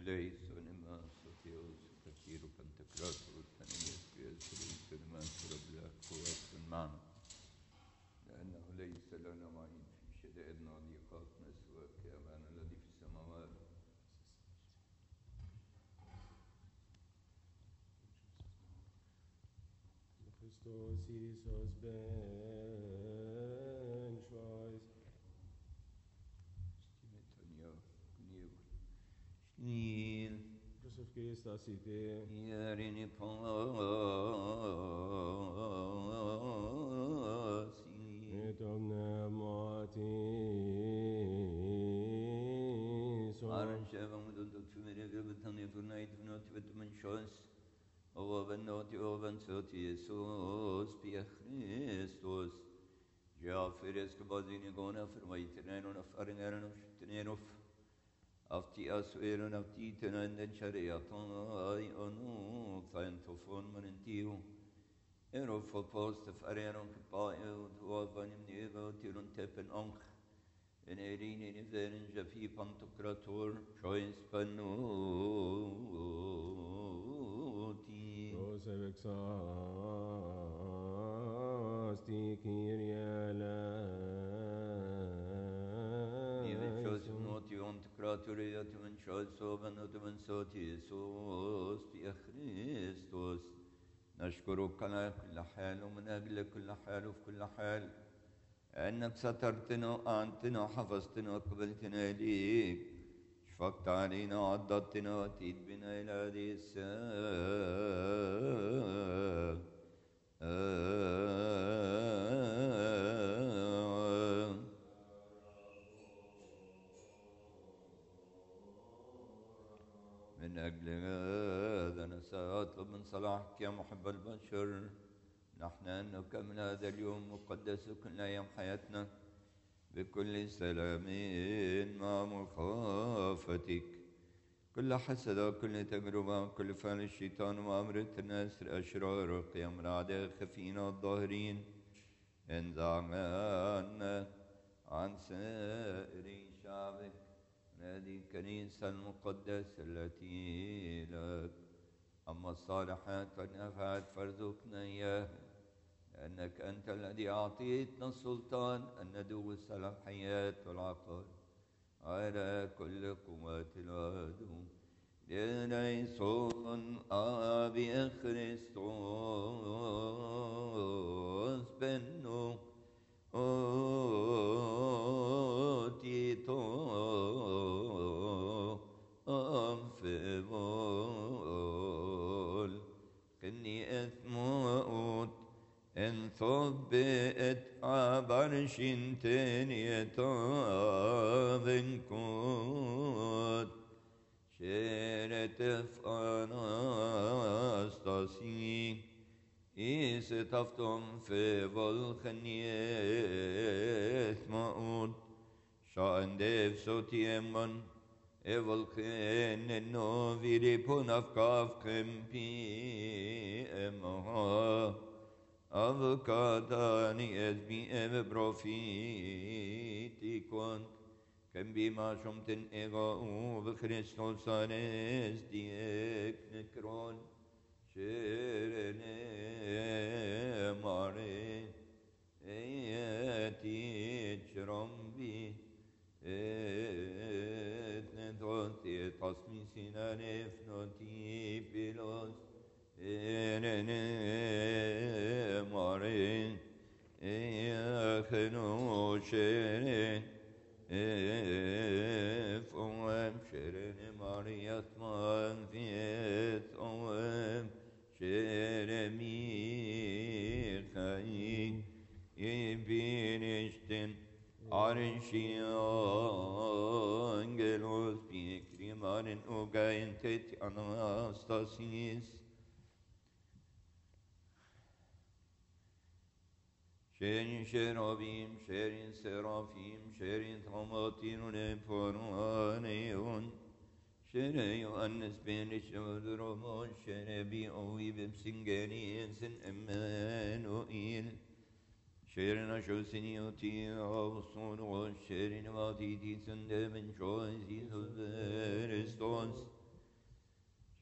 eleison immenso Deus superior pantocrator تنمية بيسرين تنمان ربلاك قوات المعنى لأنه ليس لنا معين في شدائدنا وضيقاتنا سواك يا أبانا الذي في السماوات Christos Jesus ben Schweiz. Shnil Joseph Christa Cité. Yarini Pasi Et omne moatis. Aran Sheva Mudot Fumere Gabatan Tonight not with Menshos Oven Noti Oven Soti Jesus Pia Christus Jafiris Kabazini Gona for my Tenero of Arangaran of Tenero of Tiasweran of Titan and then Shariaton I onu Thantophon Manentio Ero for post of Arianon Kapayo to Avanim Nevo Tirun Tepen Onk in Erin in Verin Jafi Pantocrator Choice Panuti Joseph Exasti Kyrie Even Joseph Noti on Cratoria to and Choice of another Soti Sos Pia Christus نشكرك على كل حال ومن أجل كل حال وفي كل حال أنك سترتنا وأعنتنا وحفظتنا وقبلتنا إليك شفقت علينا وعضدتنا وأتيت بنا إلى هذه الساعة من أجل هذا أنا سأطلب من صلاحك يا محب البشر نحن أن نكمل هذا اليوم مقدس كل أيام حياتنا بكل سلام مع مخافتك كل حسد وكل تجربة وكل فعل الشيطان وأمرة الناس الأشرار وقيام الأعداء الخفين والظاهرين انزع عنا عن سائر شعبك هذه الكنيسة المقدسة التي لك أما الصالحات والنفعات فارزقنا إياها لأنك أنت الذي أعطيتنا السلطان أن ندوس الصلاحيات والعقار على كل قوات العدو لنيسون أبي خريستوس بنو أوتيتو أنفبول كني أثموت إن ثبت عبرش تنية بنكوت شيرت فاناستاسي إستفتم في بالخنية ثموت شان ديف سوتيمون Evolken no viripun afkaf kempi emha avkadani ezbi ev profitikon kembi ma shumtin ego u Christos anes diek nekron şerene mare eyati çrambi Etnedoti tasmisina nefnoti pilos enene marin eyachenu şere efom şerene mariyatman fiyet om şere mikhayi ibiniştin Arşiyangelos pikrimanin ugayentet anastasis Şerin şerabim, şerin serafim, şerin tamatinun eporuaneyon Şere Yohannes beni şevdurumon, şere bi ovibim singeniyensin Emmanuel Şerina şösenioti avsunu şerin vadidi sünde min şoizi Hristos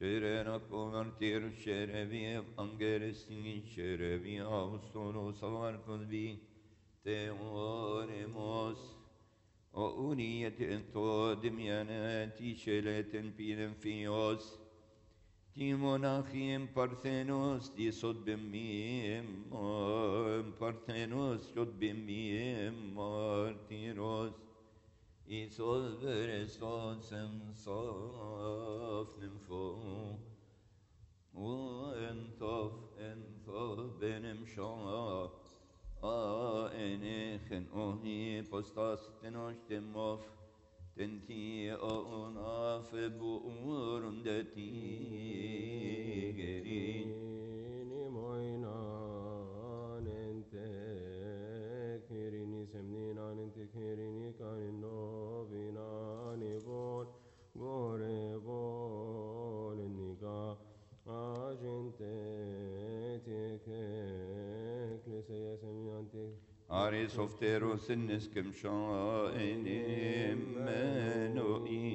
Şerena konartir şerevi angeresin şerevi avstonu savar konbi teoremos o uniyetin to dimyanati şeletin piden fiyos Timonachim parthenos di sod bimim parthenos sod bimim martiros Isos verestos en sof nympho entof benim şah enichen ohi postas tenoş demof tenti onaf buurun deti gerin Ni moinan ente kirini semninan ente kirini kanino vinani von gore von nika agente teke klesaya semniante Aris ofteros inniskim şainim menoi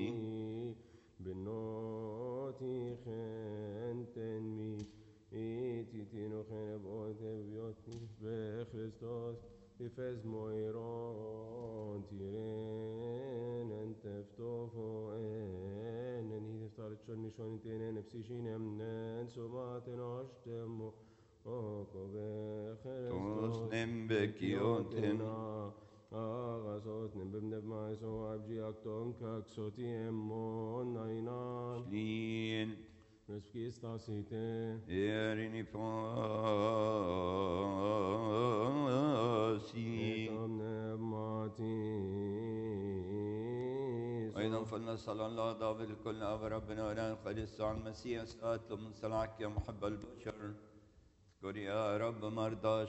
Benoti khenten mi ititino khene bote bioti be Christos ifes moiron tiren enteftofo en hiftaret shoni shoni tenen psishinem nen somaten ashtemo oko be tos Christos nembekioten Agasot nembebneb maiso abji akton kaksoti emmon nainan Lien Nespkistasite erini pasi Etamneb matis أيضا فلنسأل الله داود الكل أب ربنا ولا القديس عن المسيح أسألت من صلاحك يا محب البشر اذكر يا رب مرضى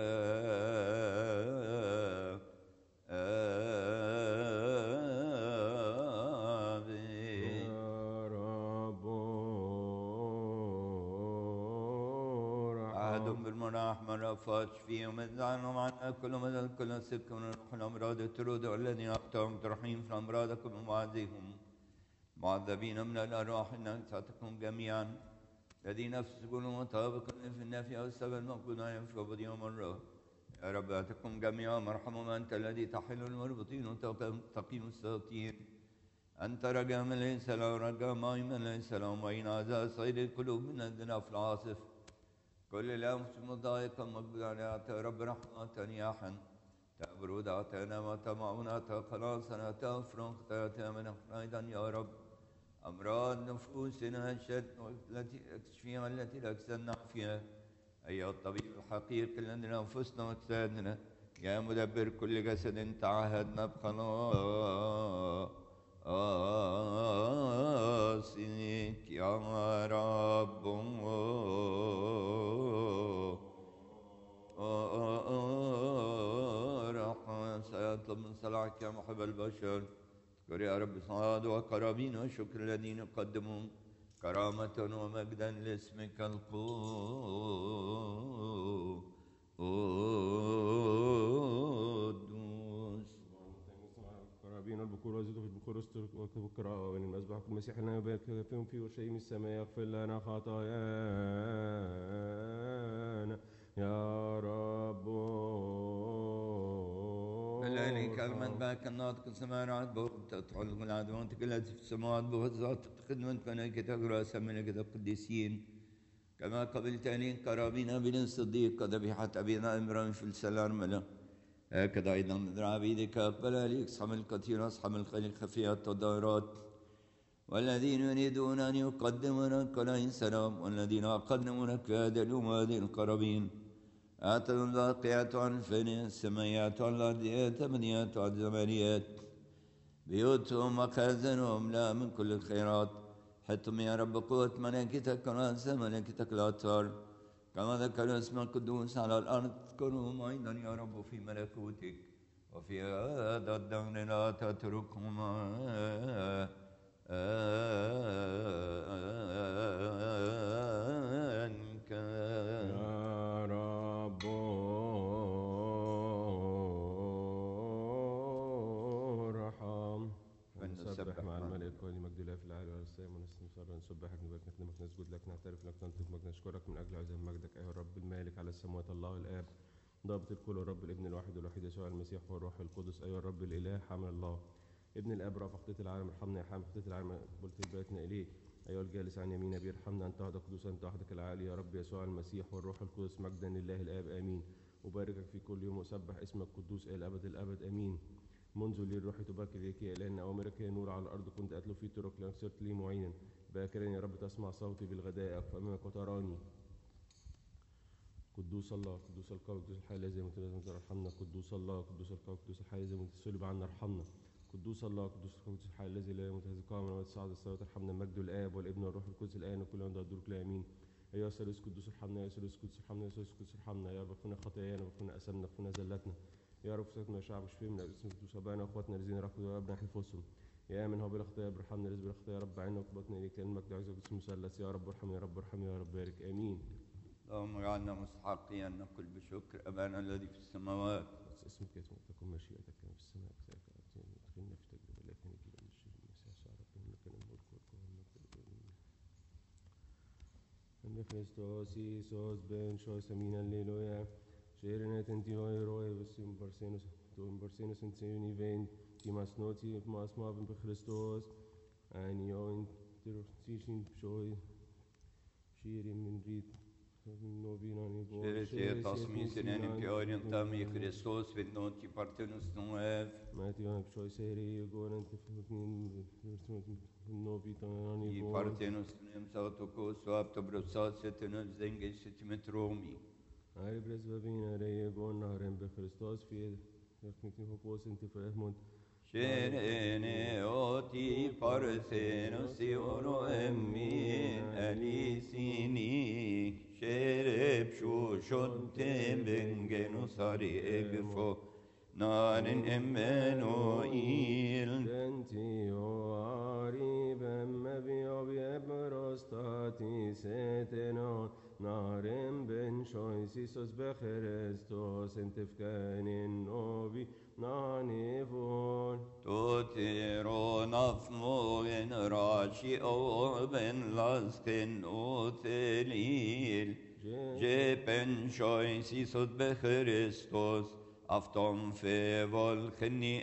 عهد بالمراحم رفات فيهم عنهم عنا كل مدى كل سك من روح الأمراض ترود الذين أعطاهم ترحيم في أمراضكم ومعذبهم معذبين من الأرواح إنك تعتقهم جميعا الذين يفسقون مطابقا في النفي أو السبب المقبول ينفق بديهم الروح يا رب أعتقهم جميعا مرحم أنت الذي تحل المربطين وتقيم الساقين أنت رجاء من ليس له رجاء ماء من ليس له معين هذا صيد القلوب من الدنيا في العاصف كل الأنفس مضايقا مقبولا يا رب رحمة نياحا تبرد أعطينا ما تمعنا خلاصنا تفرغ من أيضا يا رب أمراض نفوسنا التي تشفيها التي لا أكسدنا فيها أيها الطبيب الحقيقي الذي أنفسنا واجسادنا يا مدبر كل جسد تعهدنا بخلاصك يا رب رحمة سيطلب من صلاحك يا محب البشر اذكر يا رب صعاد وقرابين وشكر الذين قدموا كرامة ومجدا لاسمك القدوس قرابين البكور وزيدوا في البكور والكراء ومن المذبح كل مسيح لنا وبارك فيهم في شيء من السماء يغفر لنا خطايانا يا رب إليك المنبعك الناطق السماوات بوت تدخل العدوان التي في السماوات بوت خدمتك ملائكتك رؤساء ملائكة القديسين كما قبلتني كرابين بن الصديق ذبيحة أبينا إبراهيم في السلام هكذا أيضا ندرع بيدك أقبل عليك أصحاب الكثير أصحاب الخير الخفيات والدائرات والذين يريدون أن يقدموا لك عليه السلام والذين قدموا لك هذا اليوم هذه القرابين آتوا الباقيات عن الفناء السمايات عن الأرضيات أبنيات عن الزمانيات بيوتهم وخازنهم لا من كل الخيرات حطم يا رب قوة ملائكتك ورأس ملائكتك الأطهار كما ذكر اسم القدوس على الأرض اذكرهم أيضا يا رب في ملكوتك وفي هذا الدهر لا تتركهم عنك يا رب ارحم فلنسبح مع الملائكة ولمجد الله في العالي والسلام ونستمر نسبحك نبارك نخدمك نسجد لك نعترف لك ننطق مجد نشكرك من أجل عظيم مجدك أيها الرب المالك على السماوات الله الآب ضابط الكل والرب الابن الواحد والوحيد يسوع المسيح والروح القدس أيها الرب الإله حمل الله ابن الاب رافع خطيه العالم ارحمنا يا حامل خطيه العالم قلت بيتنا اليه ايها الجالس عن يمين ابي ارحمنا انت وحدك قدوس انت وحدك العالي يا رب يسوع المسيح والروح القدس مجدا لله الاب امين أباركك في كل يوم وأسبح اسمك قدوس إلى أبد الأبد أمين منذ لي الروح تبارك إليك يا إلهنا أوامرك هي نور على الأرض كنت أتلو في طرق لأنك صرت لي معينا باكرا يا رب تسمع صوتي بالغداء أقف أمامك وتراني قدوس الله قدوس القوي قدوس الحي الذي لازم ارحمنا قدوس الله قدوس القوي قدوس الحي الذي صلب عنا ارحمنا قدوس الله قدوس القوي قدوس الحي الذي لا يموت هذه القامه ولا تصعد السماوات ارحمنا المجد الاب والابن والروح القدس الان وكل يوم دورك لا امين ايها الثالوث قدوس ارحمنا يا ثالوث قدوس ارحمنا يا ثالوث قدوس ارحمنا يا رب اغفرنا خطايانا واغفرنا اثامنا واغفرنا زلاتنا يا رب سكتنا شعب شفيع من اسم قدوس ابائنا واخواتنا الذين رقدوا يا رب نحن نفوسهم يا من هو بلا خطايا ارحمنا رزق بلا خطايا يا رب عنا وقبضنا اليك لان المجد عزك اسم مثلث يا رب ارحم يا رب ارحم يا رب بارك امين. اللهم اجعلنا مستحقين ان نقول بشكر ابانا الذي في السماوات. اسمك يتم تكن مشيئتك كما في السماء كذلك على الارض ادخلنا في تجربه لكن نجيب من الشر المسيح يسوع ربنا لك الملك والقوه والمجد أم Christos Iisus ben shois amin alleluia Sharenet in Tio Roy Visim Barsenus in Tsuni Vein Timas Noti Mas Mavin be Christos and yo in Tirochin Shoy Shirim in Rit Şerete tasmisen en piorin tami Christos vid noti partenus noev. Matthew Shoy Seri Goran Tifin I partenus nem sautokos aptobrosat setenus dengesit metromi. Ari presbavina rei gon nahrem be Christos fi yakmiti hopos inti fehmont Şerene oti partenus iono emmin alisini şerep şu şotte bengenus ari egfo narin Emmanuel Dentio ari bemme bio biebrostati setenon narem ben shois Isus be Christos entifkanin novi nanivon Totero nafmogen rashi oben lasken otelil Jepen shois Isus be Christos Afton fevol khni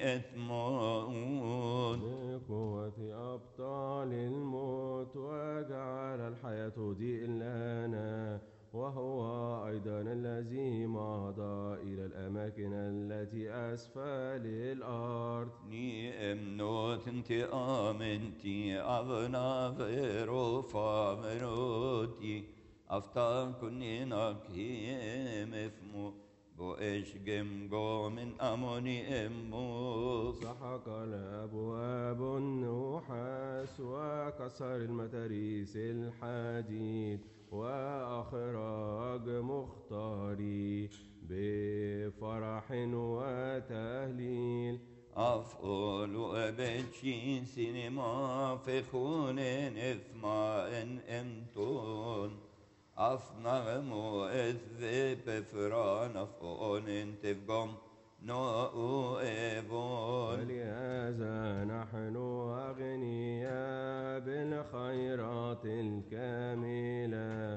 ethmon بقوة أبطال الموت وجعل الحياة ضيء لنا وهو أيضا الذي مضى إلى الأماكن التي أسفل الأرض Ni emnot inti amenti avna vero fameroti Aftan kunninak himefmu Bo eşgem gomin amoni emmus سحق الأبواب النحاس وكسر المتاريس الحديد وأخرج مختاري بفرح وتهليل أفعل أبتشي سينما فخون إثما إن أمتون أفنغم إذب فران أفعل تفقم نو إيبون ولهذا نحن أغنياء بالخيرات الكاملة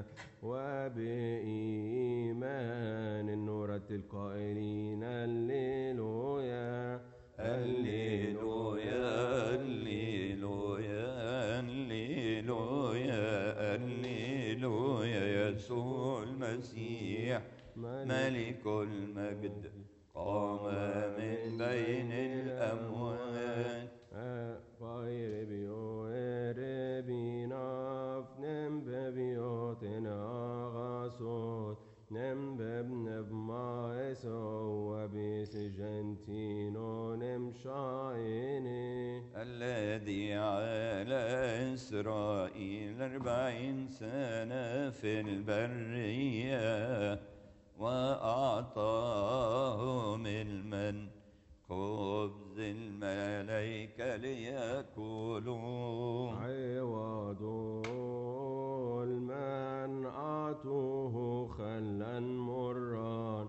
وبإيمان نرتل قائلين الليلويا الليلويا الليلويا الليلويا الليلويا يسوع المسيح ملك المجد قام من بين الأموات غير بيناف نمببيوتنا غاسوت نمبب ما يسوى بسجنتينو نمشايني الذي على إسرائيل 40 سنة في البرية وأعطاهم المن خبز الملائكة ليأكلوا عوض المن أعطوه خلا مران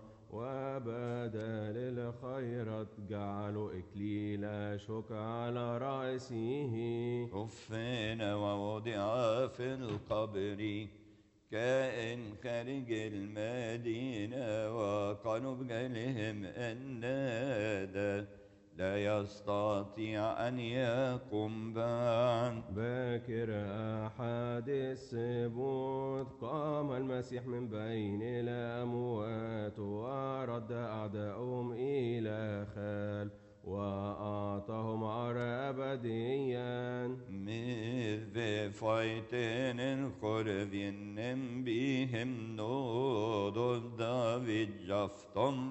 وبدل الخيرات جعلوا إكليل شوك على رأسه كفنا ووضع في القبر كائن خارج المدينة وقالوا بجهلهم أن هذا لا يستطيع أن يقوم بعد. باكر أحد السبوت قام المسيح من بين الأموات ورد أعداءهم إلى خال وأعطاهم عار أبديا. Med fighten en korvinen bihem nåd och David jafton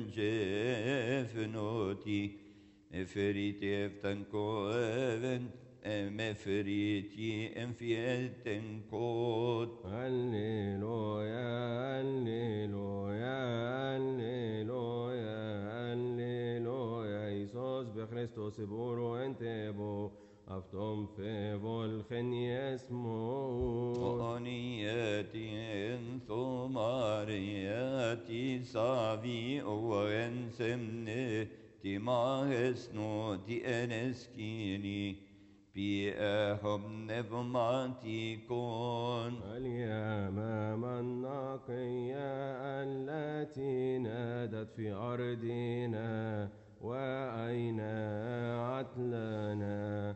fenjefnoti meferit eftan koven meferit en fieten kod. هللويا هللويا هللويا هللويا إيسوس بخريستوس بورو انتبو أفتم في volgen يسمو وأنياتي ثمارياتي سافي وانسمني تماهسنو تأنسكيني بأهم نفماتي كون. اليمام النقية التي نادت في أرضنا وأين عتلنا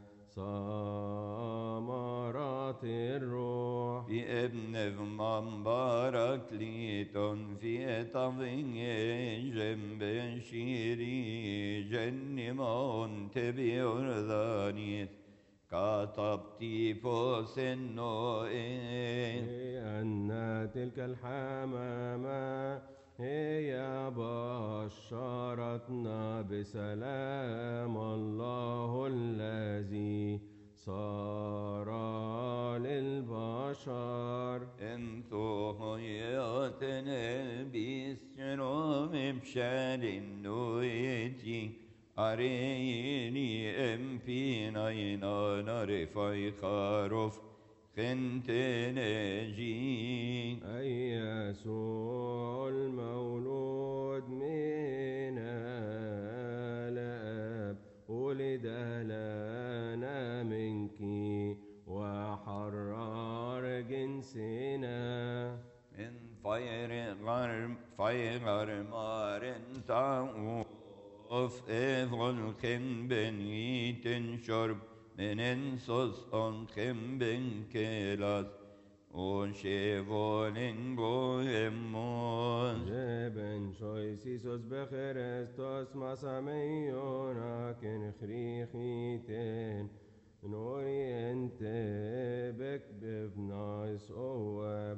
ثمرات الروح. بابن مبارك ليتون في طبيعي جنب شيري جنمون تبيردانيت كتبتي فوسنو أن تلك الحمامة هي بشرتنا بسلام الله الذي صار للبشر. انتو هياتنا بيسرو مبشار النويتي أريني امبينينا نرفي خروف خنتنجي. أي يسوع المولود من الآب ولد لنا منك وحرر جنسنا. من فيغر مارن تعوف إفغل بنيتن شرب من انصص أنخم بن كلاس وشيفولين غوهمون. جبن شويسيسوس بخريستوس مساميونا كن خريخيتين نوري انت بك بفنايس اواب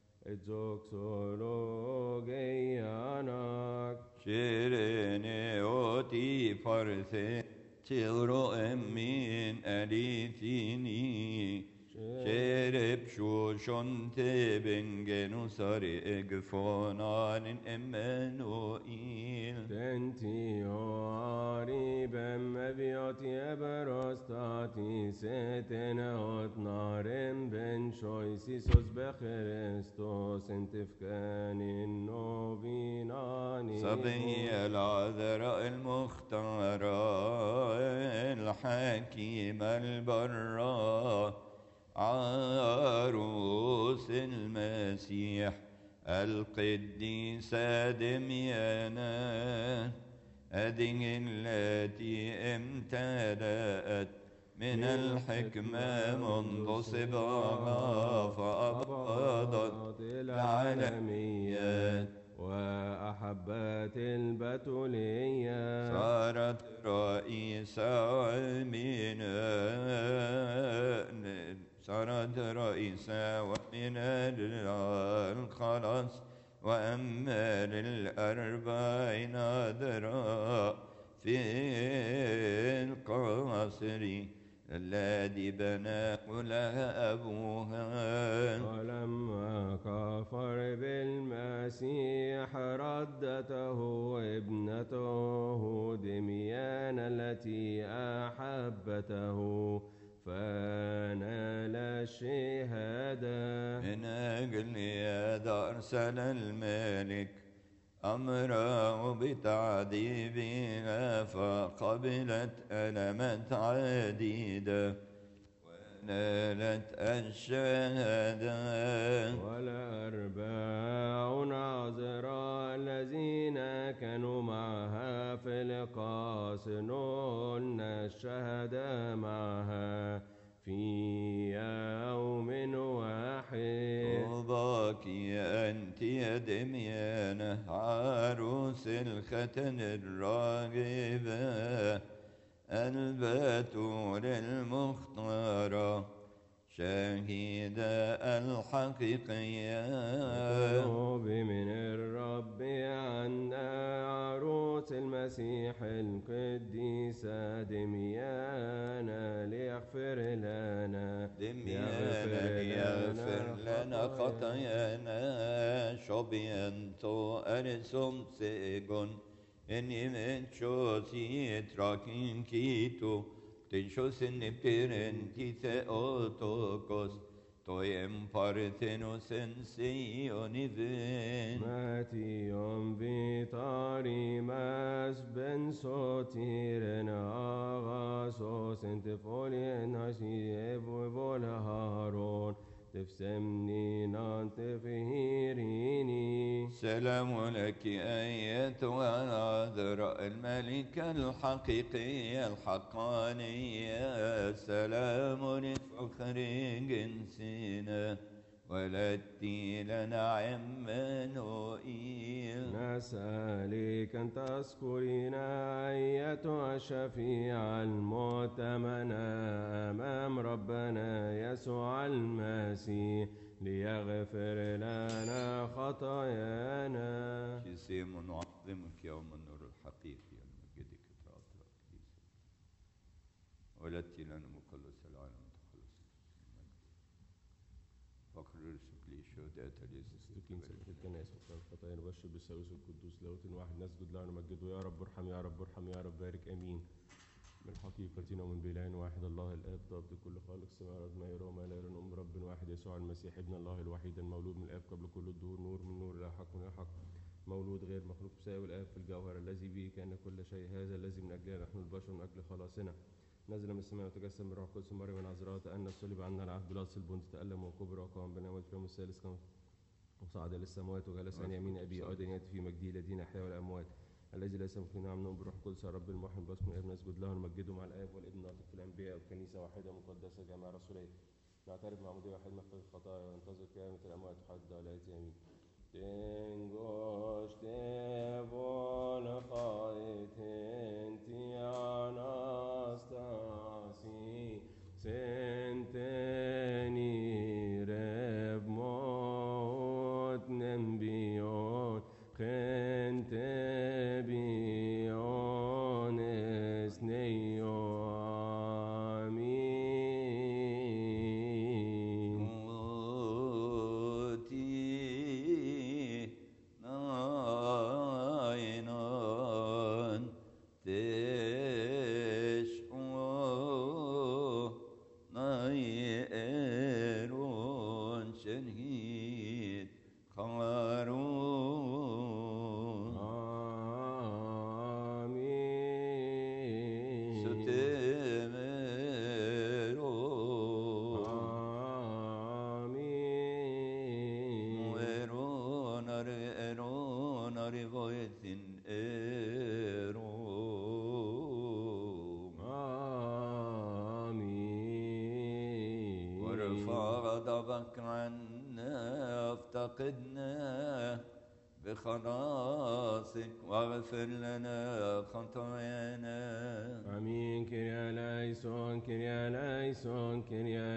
اتزوكسولوجيانك شيريني أوتي فرثي تغرو أمين أليثيني شرب شوشون تبنجنو ساري اقفونان امانوئيل. تنتياري بمبيوتي براستاتي ستناوت نارم بن شويسيسوس بخريستوس انتفكان النوبيناني. صبي العذراء المختارة الحكيم البراء عروس المسيح القديسة دميانا هذه التي امتلأت من الحكمة منذ صباها فأبادت العالميات وأحبت البتولية. صارت رئيسة ومن الخلاص وأمر 40 ذراع في القصر الذي بناه لها أبوها. ولما كفر بالمسيح ردته ابنته دميان التي أحبته فنال الشهادة. من أجل هذا أرسل الملك أمره بتعذيبها فقبلت ألمت عديدة ونالت الشهادة. والأرباع ناظرا الذين كانوا معها في القاص نلن الشهادة معها في يوم واحد. طوباك أنت يا دميانة عروس الختن الراغبة البتول المختارة شهيدة الحقيقية. طوبى من الرب عنا عروس المسيح القديسة دميانا ليغفر لنا دميانا ليغفر لنا خطايانا شبينتو أرسم سيغون إني من شوسي تراكين كيتو تنشوس النبترن تيث أوتوكوس تويم بارثينوس سيوني فين ماتيوم فيتاري ماس بن سوتيرن آغاسوس انتفولين هشيب وبولا هارون تفسمني نانتفهيريني. سلام لك أيتها العذراء الملكة الحقيقية الحقانية سلام لفخر جنسنا ولدتي لنا عمانوئيل. نسألك أن تذكرينا أيتها الشفيعة المؤتمنة أمام ربنا يسوع المسيح ليغفر لنا خطايانا. جسيم نعظمك يوم النور الحقيقي المجدك تعطى كنيسة ولدتي لنا مخلص العالم تخلص فقر رسك لي شهداء استقيم سبح الكنائس وكان خطايا نبشر بالثالوث القدوس لاهوت واحد نسجد له ونمجده يا رب ارحم يا رب ارحم يا رب بارك امين. من حقيقتنا ومن بإله واحد الله الآب ضابط كل خالق السماوات ما يرى وما لا يرى أم رب واحد يسوع المسيح ابن الله الوحيد المولود من الآب قبل كل الدهور نور من نور لا حق من الحق مولود غير مخلوق بساوي الآب في الجوهر الذي به كان كل شيء هذا الذي من أجلنا نحن البشر من أجل خلاصنا نزل من السماء وتجسد من روح القدس مريم العذراء تأنس صلب عنا العهد بلاس البنت تألم وكبر وقام بنعمة اليوم الثالث كما وصعد للسماوات وجلس عن يمين أبي أيضا يأتي في مجده الذين أحيا والأموات الذي ليس ممكن نعم نؤمن بروح القدس الرب الموحد باسم الابن نسجد له ونمجده مع الآب والابن ناطق في الأنبياء والكنيسة واحدة مقدسة جامعة رسولية نعترف معمودية واحد مغفرة الخطايا وننتظر قيامة الأموات وحد على آمين. Tengo Stefan Chaitenti Anastasi Senteni Reb Mot Nembiot Gente Bion Esneio Amin. افتقدنا بخلاصك واغفر لنا خطايانا. Amin. Kyrie eleison, Kyrie eleison, Kyrie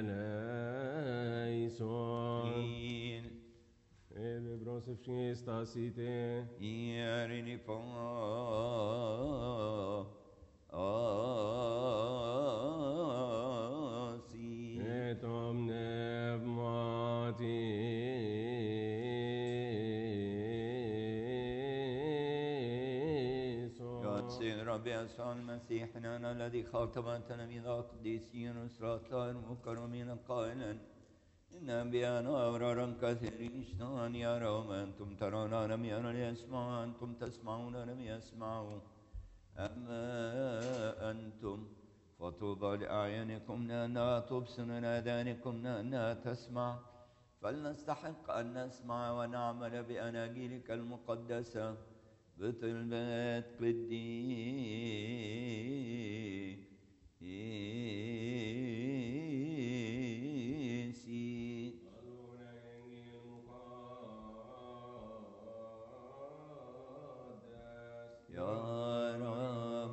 eleison. Ebe brosevški stasite. Ierini pa. Et omne pneumati. ربي يسوع المسيح أنا الذي خاطب تلاميذ القديسين وسراطان مكرمين قائلا إن أنبياءنا أبرارا كثيرين اشتهان يرون أنتم ترون لم يروا ليسمعوا أنتم تسمعون لم يسمعوا أما أنتم فطوبى لأعينكم لأنها تبصر لآذانكم لأنها تسمع فلنستحق أن نسمع ونعمل بأناجيلك المقدسة بطلبات قديسين يا رب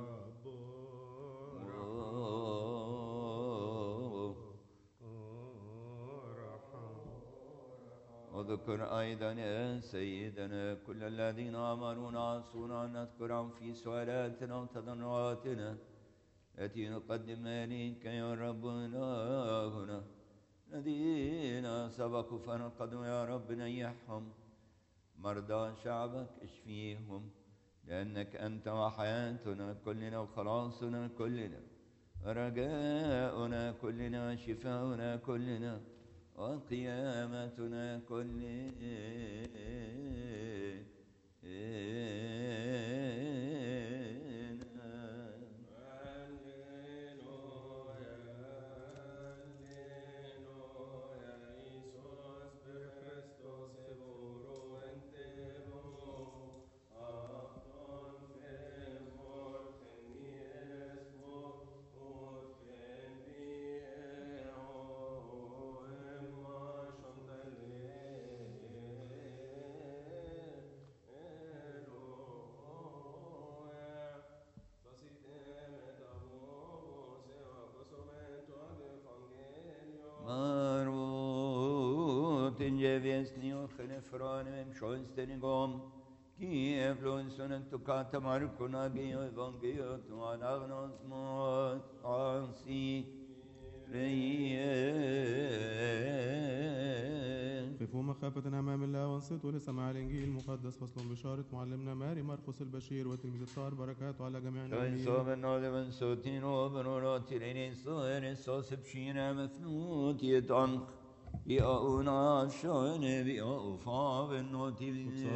وذكر أيضا يا سيدنا كل الذين أمرونا عصونا أن نذكرهم في سؤالاتنا وتضرعاتنا التي نقدمها إليك يا رب إلهنا الذين سبقوا فنقضوا يا رب نيحهم مرضى شعبك اشفيهم لأنك أنت وحياتنا كلنا وخلاصنا كلنا ورجاؤنا كلنا وشفاؤنا كلنا وقيامتنا Geviesni och frönem sjönstenigom Kievlon sonen tukata markuna geo evangeliot och anagnos mot ansi قفوا مخافة أمام الله وانصتوا لسماع الإنجيل المقدس. فصل بشارة معلمنا ماري مرقس البشير وتلميذ الطاهر بركاته على جميعنا آمين. صوبن نودمن صوتين وبنورات لين صور صوص بشينا مثنوت يتعنق بأونا شون بأوفا بالنوتي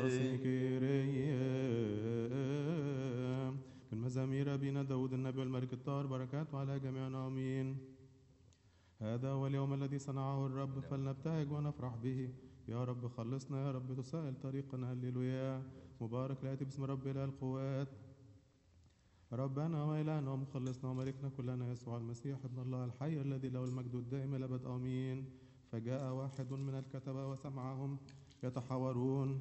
في المزامير أبينا داود النبي والملك الطاهر بركاته على جميعنا آمين. هذا هو اليوم الذي صنعه الرب فلنبتهج ونفرح به. يا رب خلصنا، يا رب تسهل طريقنا. هللويا. مبارك الآتي باسم رب إله القوات ربنا وإلهنا ومخلصنا وملكنا كلنا يسوع المسيح ابن الله الحي الذي له المجد الدائم إلى الأبد آمين. فجاء واحد من الكتبة وسمعهم يتحاورون،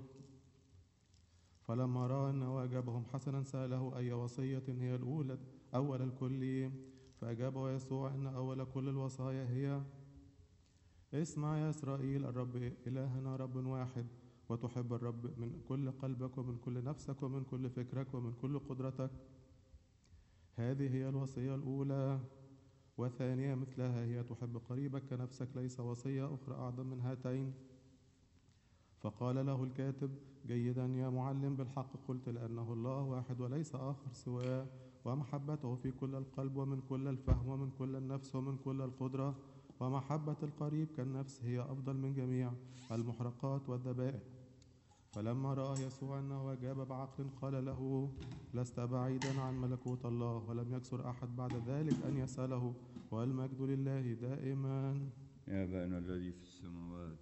فلما رأى أنه أجابهم حسنا سأله أي وصية هي الأولى أول الكل. فأجابه يسوع أن أول كل الوصايا هي: اسمع يا إسرائيل، الرب إلهنا رب واحد، وتحب الرب من كل قلبك ومن كل نفسك ومن كل فكرك ومن كل قدرتك. هذه هي الوصية الأولى. وثانية مثلها هي: تحب قريبك كنفسك. ليس وصية أخرى أعظم من هاتين. فقال له الكاتب: جيدا يا معلم، بالحق قلت، لأنه الله واحد وليس آخر سواه، ومحبته في كل القلب ومن كل الفهم ومن كل النفس ومن كل القدرة، ومحبة القريب كالنفس هي أفضل من جميع المحرقات والذبائح. فلما رأى يسوع أنه أجاب بعقل قال له: لست بعيدا عن ملكوت الله. ولم يكسر أحد بعد ذلك أن يسأله، والمجد لله دائما. يا أبانا الذي في السماوات.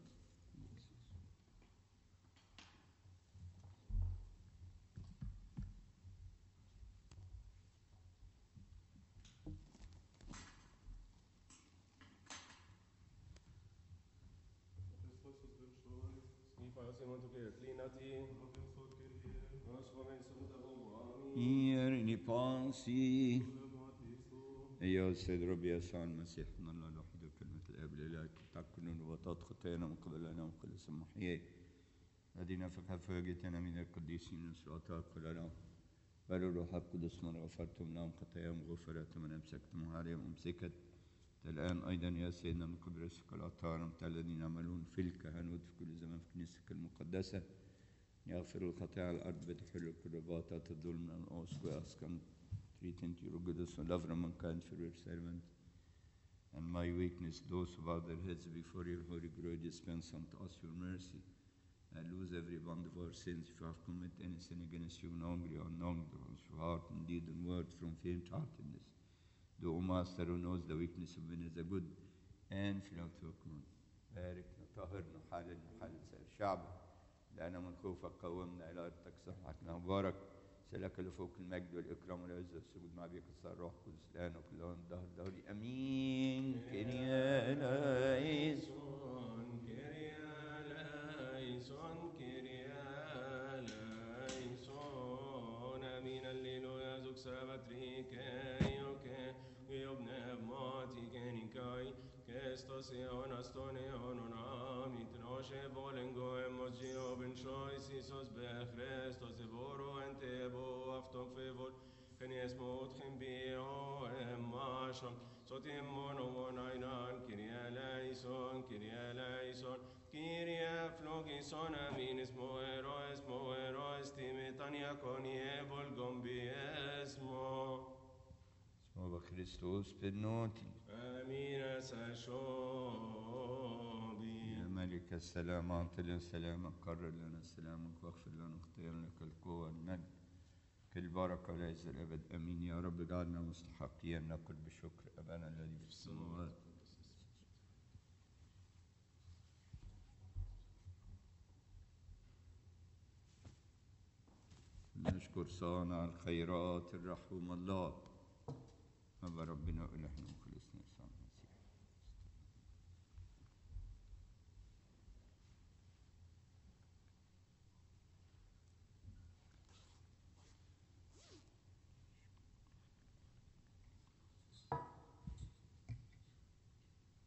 Ieri pensi أيها السيد ربي يسوع المسيح ابن الله الوحيد وكلمة الآب الإله تكن وتدخل خطايانا من قبلنا وكل سمحيه الذي نفخ فوجتنا من القديسين وسلطات كلنا بل الروح القدس من غفرتم لهم خطاياهم غفرت من أمسكتم عليهم أمسكت الآن أيضا يا سيدنا من قدرتك الأطهار الذين يعملون في الكهنوت في كل زمان في كنيستك المقدسة يغفر الخطايا على الأرض بتحل كل باطات الظلم and also ask and treat into your goodness and love mankind for your servant and my weakness, those who bow their heads before your holy glory, dispense unto us your mercy, and lose every bond of our sins. If you have committed any sin against you, knowingly or unknowingly, through heart and deed and word, from faint-heartedness, the O Master who knows the weakness of men is a good and فلوتكم باركنا طهرنا حالنا وحال سائر شعبك لأن من خوفك قومنا إلى أرضك صحتنا مبارك سلك اللي فوق المجد والإكرام والعزة والسجود مع بيك الصار روح قدس الآن وكل آن ظهر ظهري أمين كريا لايسون كريا لايسون كريا لايسون أمين الليلويا زوك سابتري كايوكي ويبنى بماتي كانيكاي كستوس يونستون يونونامي تنوشي بولنغو اموجيو بن شويس يسوس بخريستوس بورو انت بو افتوك فيفول كان يسموت خنبيو اماشون صوتي مونو وناينان كيريا لايسون كيريا لايسون كيريا فلوغيسون امين اسمو ايرو استيمي تانيا كوني بولغم بي اسمو وبخريستوس بالنوتي امين ساشوبي يا ملك السلام أعطنا السلام قرر لنا سلامك واغفر لنا اختيار لك القوة والمجد البركة والعزة الأبد أمين يا رب اجعلنا مستحقين نقول بشكر أبانا الذي في السماوات نشكر صانع الخيرات الرحوم الله أبا ربنا وإلهنا وخلصنا صانع